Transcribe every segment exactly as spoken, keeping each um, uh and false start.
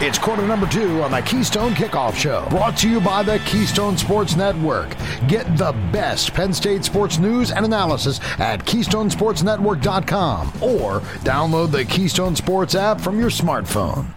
It's quarter number two on the Keystone Kickoff Show, brought to you by the Keystone Sports Network. Get the best Penn State sports news and analysis at keystone sports network dot com or download the Keystone Sports app from your smartphone.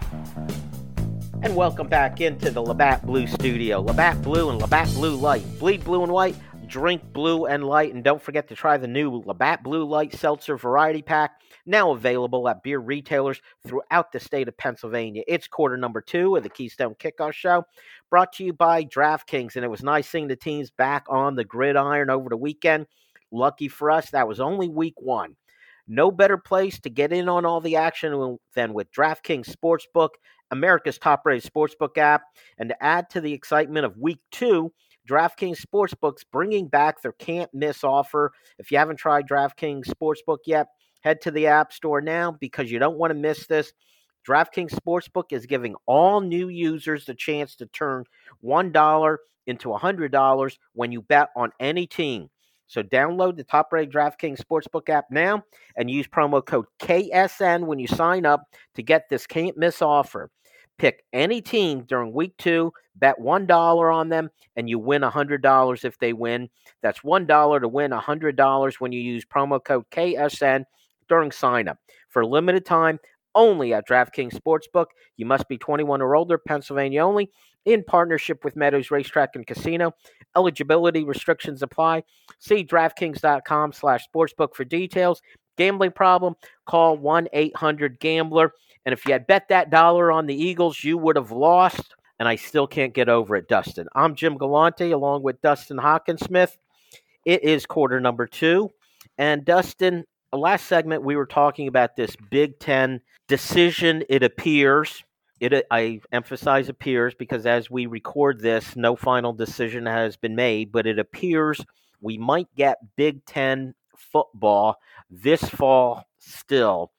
And welcome back into the Labatt Blue Studio. Labatt Blue and Labatt Blue Light. Bleed blue and white, drink blue and light, and don't forget to try the new Labatt Blue Light Seltzer Variety Pack, now available at beer retailers throughout the state of Pennsylvania. It's quarter number two of the Keystone Kickoff Show, brought to you by DraftKings, and it was nice seeing the teams back on the gridiron over the weekend. Lucky for us, that was only week one. No better place to get in on all the action than with DraftKings Sportsbook, America's top-rated sportsbook app, and to add to the excitement of week two, DraftKings Sportsbook's bringing back their can't-miss offer. If you haven't tried DraftKings Sportsbook yet, head to the App Store now because you don't want to miss this. DraftKings Sportsbook is giving all new users the chance to turn one dollar into one hundred dollars when you bet on any team. So download the top-rated DraftKings Sportsbook app now and use promo code K S N when you sign up to get this can't-miss offer. Pick any team during week two, bet one dollar on them, and you win one hundred dollars if they win. That's one dollar to win one hundred dollars when you use promo code K S N during sign-up. For a limited time, only at DraftKings Sportsbook. You must be twenty-one or older, Pennsylvania only, in partnership with Meadows Racetrack and Casino. Eligibility restrictions apply. See DraftKings.com slash sportsbook for details. Gambling problem? Call one eight hundred gambler. And if you had bet that dollar on the Eagles, you would have lost. And I still can't get over it, Dustin. I'm Jim Galante along with Dustin Hockensmith. It is quarter number two. And Dustin, last segment we were talking about this Big Ten decision, it appears. It, I emphasize appears because as we record this, no final decision has been made, but it appears we might get Big Ten football this fall still.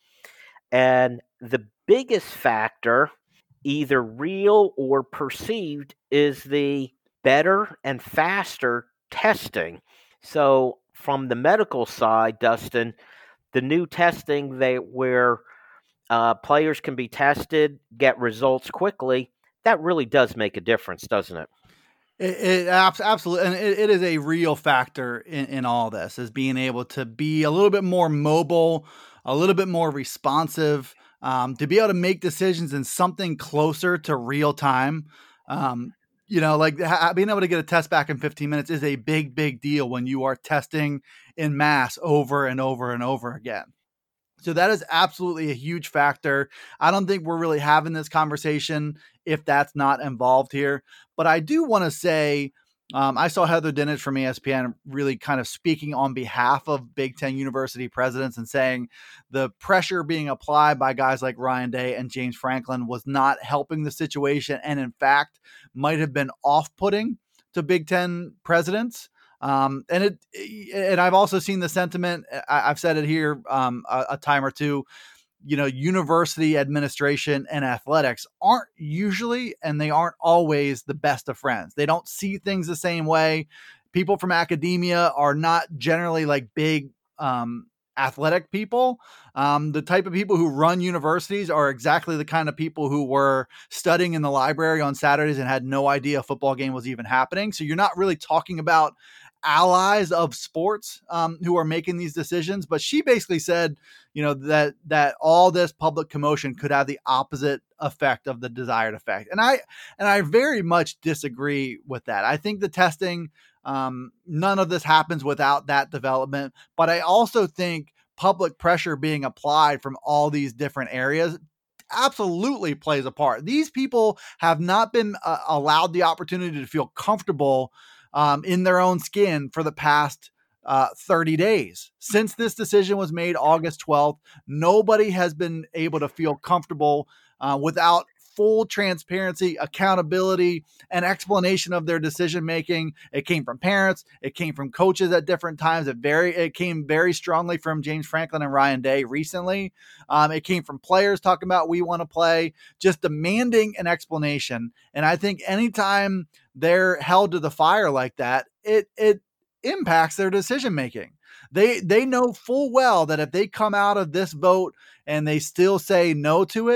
And the biggest factor, either real or perceived, is the better and faster testing. So from the medical side, Dustin, the new testing they where uh, players can be tested, get results quickly, that really does make a difference, doesn't it? It, it absolutely, and it, it is a real factor in, in all this, is being able to be a little bit more mobile, a little bit more responsive, um, to be able to make decisions in something closer to real time. Um, you know, like ha- being able to get a test back in fifteen minutes is a big, big deal when you are testing in mass over and over and over again. So that is absolutely a huge factor. I don't think we're really having this conversation if that's not involved here. But I do want to say, um, I saw Heather Dinich from E S P N really kind of speaking on behalf of Big Ten university presidents and saying the pressure being applied by guys like Ryan Day and James Franklin was not helping the situation, and in fact might have been off-putting to Big Ten presidents. Um, and it, and I've also seen the sentiment, I, I've said it here um, a, a time or two, you know, university administration and athletics aren't usually, and they aren't always the best of friends. They don't see things the same way. People from academia are not generally like big, um, athletic people. Um, the type of people who run universities are exactly the kind of people who were studying in the library on Saturdays and had no idea a football game was even happening. So you're not really talking about allies of sports um, who are making these decisions. But she basically said, you know, that that all this public commotion could have the opposite effect of the desired effect. And I and I very much disagree with that. I think the testing, um, none of this happens without that development. But I also think public pressure being applied from all these different areas absolutely plays a part. These people have not been uh, allowed the opportunity to feel comfortable um, in their own skin for the past uh, thirty days. Since this decision was made August twelfth, nobody has been able to feel comfortable uh, without full transparency, accountability, and explanation of their decision-making. It came from parents. It came from coaches at different times. It very, it came very strongly from James Franklin and Ryan Day recently. Um, it came from players talking about, we want to play, just demanding an explanation. And I think anytime they're held to the fire like that, it, it impacts their decision-making. They, they know full well that if they come out of this vote and they still say no to it,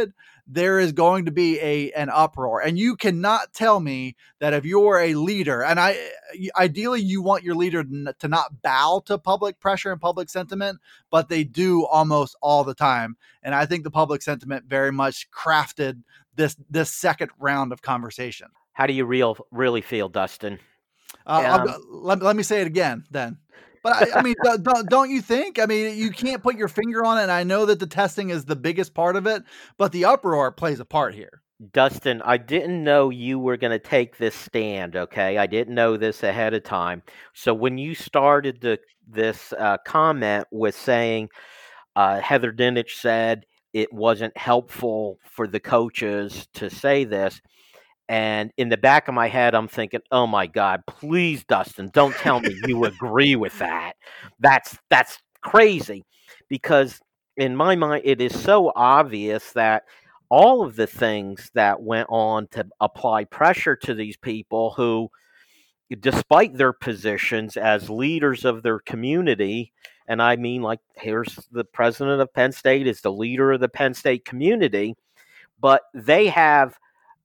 there is going to be a an uproar. And you cannot tell me that if you're a leader, and I ideally you want your leader to not bow to public pressure and public sentiment, but they do almost all the time. And I think the public sentiment very much crafted this this second round of conversation. How do you real really feel, Dustin? Uh, um, let, let me say it again then. But I, I mean, don't, don't you think? I mean, you can't put your finger on it. And I know that the testing is the biggest part of it, but the uproar plays a part here. Dustin, I didn't know you were going to take this stand, okay? I didn't know this ahead of time. So when you started the, this uh, comment with saying uh, Heather Dinich said it wasn't helpful for the coaches to say this, and in the back of my head, I'm thinking, oh, my God, please, Dustin, don't tell me you agree with that. That's that's crazy, because in my mind, it is so obvious that all of the things that went on to apply pressure to these people who, despite their positions as leaders of their community, and I mean, like, here's the president of Penn State is the leader of the Penn State community, but they have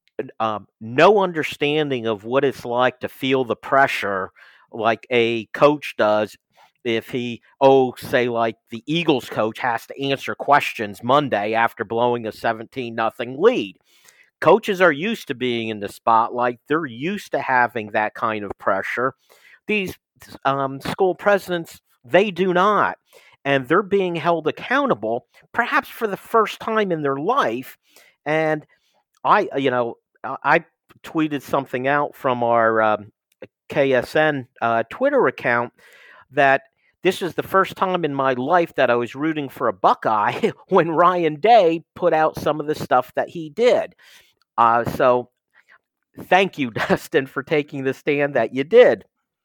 Um, no understanding of what it's like to feel the pressure like a coach does if he, oh, say like the Eagles coach has to answer questions Monday after blowing a seventeen nothing lead. Coaches are used to being in the spotlight. They're used to having that kind of pressure. These um, school presidents, they do not. And they're being held accountable, perhaps for the first time in their life. And I, you know, I tweeted something out from our um, K S N uh, Twitter account that this is the first time in my life that I was rooting for a Buckeye when Ryan Day put out some of the stuff that he did. Uh, so thank you, Dustin, for taking the stand that you did.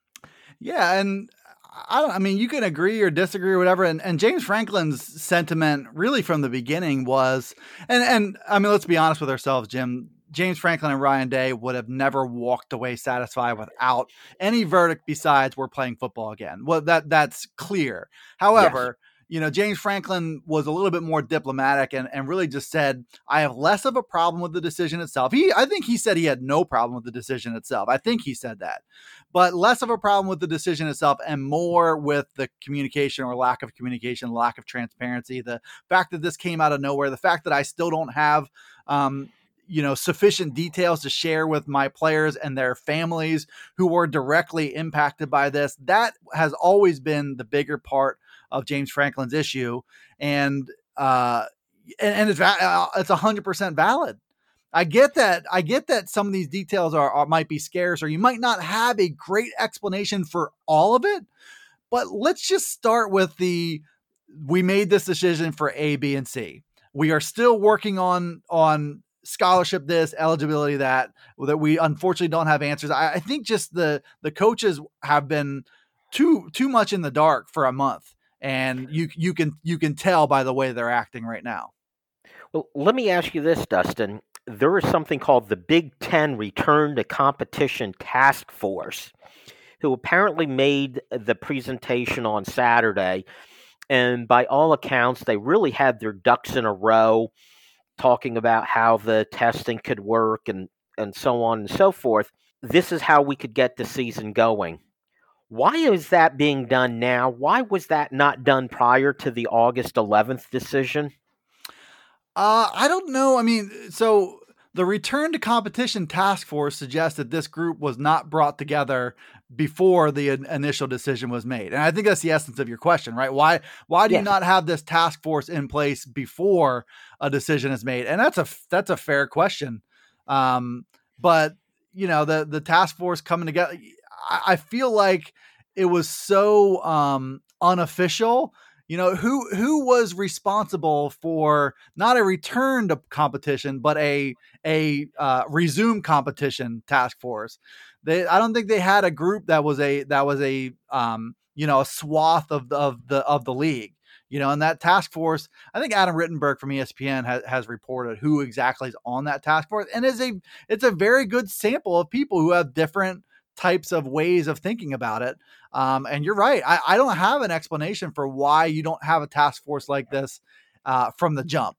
Yeah, and I don't. I mean, you can agree or disagree or whatever. And, and James Franklin's sentiment, really from the beginning, was, and and I mean, let's be honest with ourselves, Jim. James Franklin and Ryan Day would have never walked away satisfied without any verdict besides we're playing football again. Well, that that's clear. However, yes. you know, James Franklin was a little bit more diplomatic and, and really just said, I have less of a problem with the decision itself. He, I think he said he had no problem with the decision itself. I think he said that, but less of a problem with the decision itself and more with the communication or lack of communication, lack of transparency. The fact that this came out of nowhere, the fact that I still don't have, um, you know, sufficient details to share with my players and their families who were directly impacted by this. That has always been the bigger part of James Franklin's issue. And, uh, and, and it's, it's a hundred percent valid. I get that. I get that some of these details are, are might be scarce, or you might not have a great explanation for all of it, but let's just start with the, we made this decision for A, B, and C. We are still working on, on, scholarship this, eligibility that, that we unfortunately don't have answers. I, I think just the the coaches have been too too much in the dark for a month, and you you can you can tell by the way they're acting right now. Well, let me ask you this, Dustin. There is something called the Big Ten Return to Competition Task Force, who apparently made the presentation on Saturday, and by all accounts, they really had their ducks in a row, talking about how the testing could work and, and so on and so forth. This is how we could get the season going. Why is that being done now? Why was that not done prior to the August eleventh decision? Uh, I don't know. I mean, so the Return to Competition Task Force suggests that this group was not brought together before the initial decision was made. And I think that's the essence of your question, right? Why, why do yes. you not have this task force in place before a decision is made? And that's a, that's a fair question. Um, but you know, the, the task force coming together, I, I feel like it was so, um, unofficial. You know, who who was responsible for not a return to competition, but a a uh, resume competition task force? They, I don't think they had a group that was a that was a um, you know a swath of the, of the of the league. You know, and that task force, I think Adam Rittenberg from E S P N has, has reported who exactly is on that task force, and is a it's a very good sample of people who have different types of ways of thinking about it. Um, and you're right. I, I don't have an explanation for why you don't have a task force like this uh, from the jump.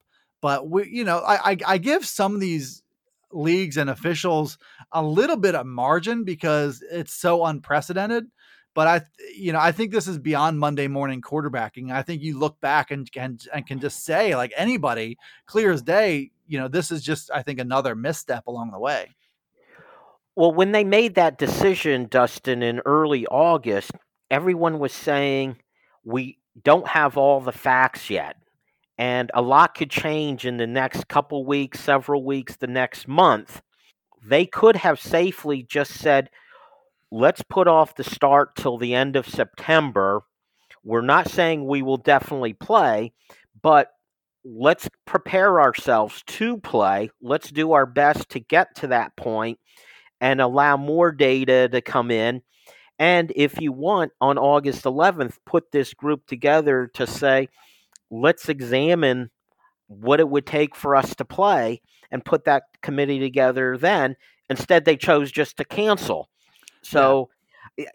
But we, you know, I, I, I give some of these leagues and officials a little bit of margin because it's so unprecedented. But I, you know, I think this is beyond Monday morning quarterbacking. I think you look back and can and can just say, like anybody, clear as day, you know, this is just, I think, another misstep along the way. Well, when they made that decision, Dustin, in early August, everyone was saying we don't have all the facts yet. And a lot could change in the next couple weeks, several weeks, the next month. They could have safely just said, let's put off the start till the end of September. We're not saying we will definitely play, but let's prepare ourselves to play. Let's do our best to get to that point and allow more data to come in. And if you want, on August eleventh, put this group together to say, let's examine what it would take for us to play and put that committee together then. Instead, they chose just to cancel. So yeah.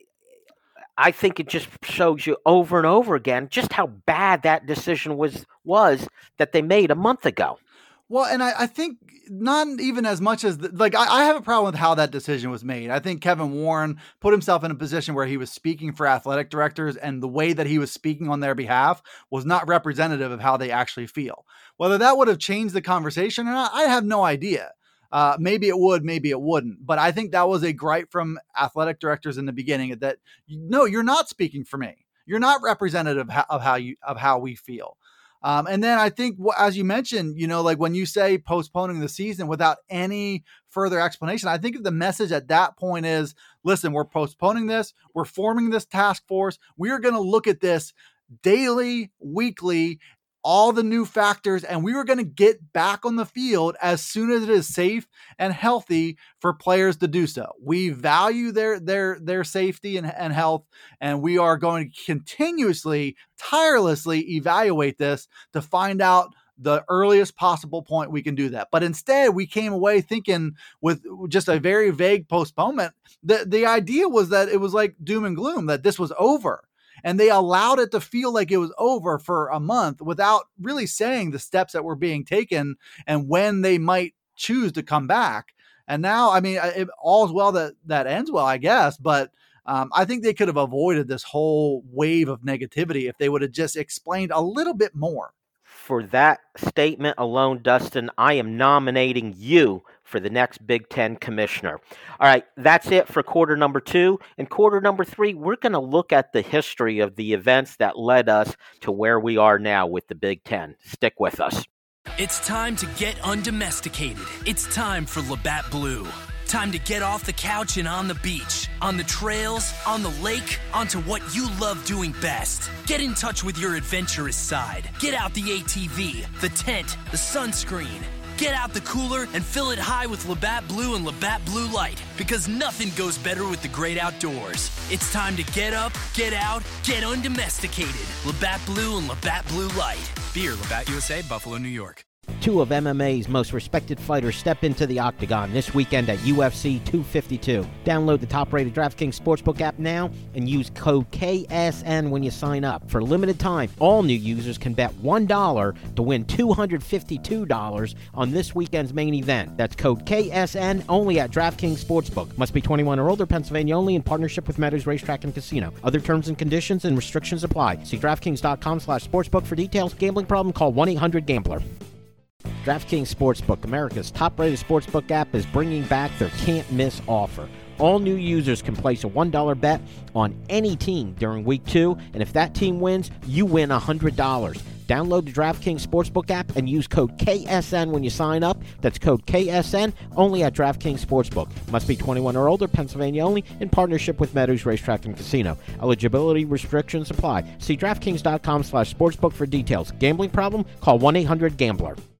I think it just shows you over and over again just how bad that decision was was that they made a month ago. Well, and I, I think not even as much as, the, like, I, I have a problem with how that decision was made. I think Kevin Warren put himself in a position where he was speaking for athletic directors, and the way that he was speaking on their behalf was not representative of how they actually feel. Whether that would have changed the conversation or not, I have no idea. Uh, maybe it would, maybe it wouldn't. But I think that was a gripe from athletic directors in the beginning that, no, you're not speaking for me. You're not representative of how you of how we feel. Um, and then I think, as you mentioned, you know, like when you say postponing the season without any further explanation, I think the message at that point is, listen, we're postponing this. We're forming this task force. We are going to look at this daily, weekly, all the new factors, and we were going to get back on the field as soon as it is safe and healthy for players to do so. We value their their their safety and, and health, and we are going to continuously, tirelessly evaluate this to find out the earliest possible point we can do that. But instead, we came away thinking with just a very vague postponement. The, the idea was that it was like doom and gloom, that this was over. And they allowed it to feel like it was over for a month without really saying the steps that were being taken and when they might choose to come back. And now, I mean, it, all's well that, that ends well, I guess. But um, I think they could have avoided this whole wave of negativity if they would have just explained a little bit more. For that statement alone, Dustin, I am nominating you for the next Big Ten commissioner. All right, that's it for quarter number two. In quarter number three, we're going to look at the history of the events that led us to where we are now with the Big Ten. Stick with us. It's time to get undomesticated. It's time for Labatt Blue. Time to get off the couch and on the beach, on the trails, on the lake, onto what you love doing best. Get in touch with your adventurous side. Get out the A T V, the tent, the sunscreen. Get out the cooler and fill it high with Labatt Blue and Labatt Blue Light, because nothing goes better with the great outdoors. It's time to get up, get out, get undomesticated. Labatt Blue and Labatt Blue Light. Beer, Labatt U S A, Buffalo, New York. Two of M M A's most respected fighters step into the octagon this weekend at U F C two fifty-two. Download the top-rated DraftKings Sportsbook app now and use code K S N when you sign up. For a limited time, all new users can bet one dollar to win two hundred fifty-two dollars on this weekend's main event. That's code K S N only at DraftKings Sportsbook. Must be twenty-one or older, Pennsylvania only, in partnership with Meadows Racetrack and Casino. Other terms and conditions and restrictions apply. See DraftKings.com slash sportsbook for details. Gambling problem? Call one eight hundred gambler. DraftKings Sportsbook, America's top-rated sportsbook app, is bringing back their can't-miss offer. All new users can place a one dollar bet on any team during week two, and if that team wins, you win one hundred dollars. Download the DraftKings Sportsbook app and use code K S N when you sign up. That's code K S N only at DraftKings Sportsbook. Must be twenty-one or older, Pennsylvania only, in partnership with Meadows Racetrack and Casino. Eligibility restrictions apply. See DraftKings.com slash sportsbook for details. Gambling problem? Call one eight hundred gambler.